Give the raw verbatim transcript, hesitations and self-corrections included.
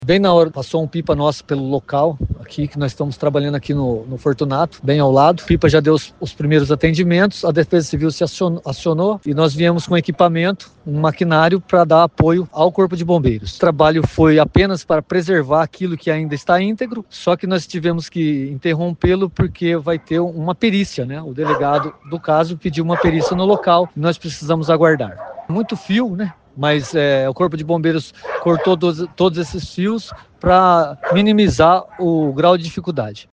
Bem na hora, passou um pipa nosso pelo local, aqui que nós estamos trabalhando aqui no, no Fortunato, bem ao lado. O pipa já deu os, os primeiros atendimentos, a Defesa Civil se acionou, acionou e nós viemos com equipamento, um maquinário para dar apoio ao Corpo de Bombeiros. O trabalho foi apenas para preservar aquilo que ainda está íntegro, só que nós tivemos que interrompê-lo porque vai ter uma perícia, né? O delegado do caso pediu uma perícia no local e nós precisamos aguardar. Muito fio, né? Mas é, o Corpo de Bombeiros cortou todos, todos esses fios para minimizar o grau de dificuldade.